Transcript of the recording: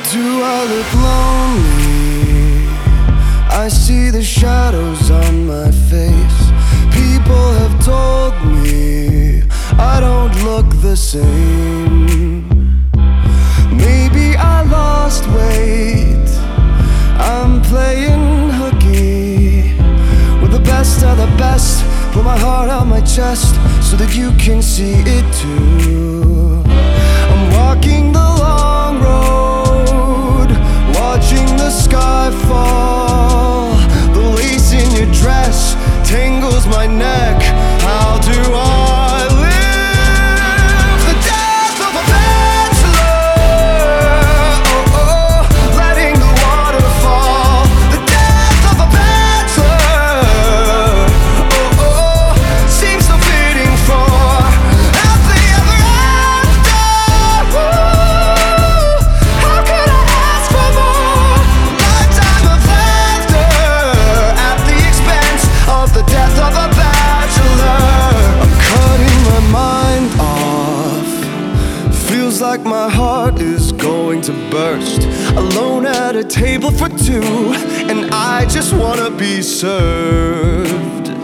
Do I look lonely? I see the shadows on my face. People have told me I don't look the same. Maybe I lost weight. I'm playing hooky with the best of the best. Put my heart on my chest so that you can see it too. I'm walking the long road, watching the sky fall. The lace in your dress tangles my neck. How do I live the death of a bachelor? Oh, oh, letting the water fall. The death of a bachelor. Oh, oh, seems so fitting for happily ever after. Ooh, how could I ask for more? Lifetime of laughter at the expense of the death of a bachelor. I'm cutting my mind off. Feels like my heart is going to burst. Alone at a table for two, and I just wanna be served.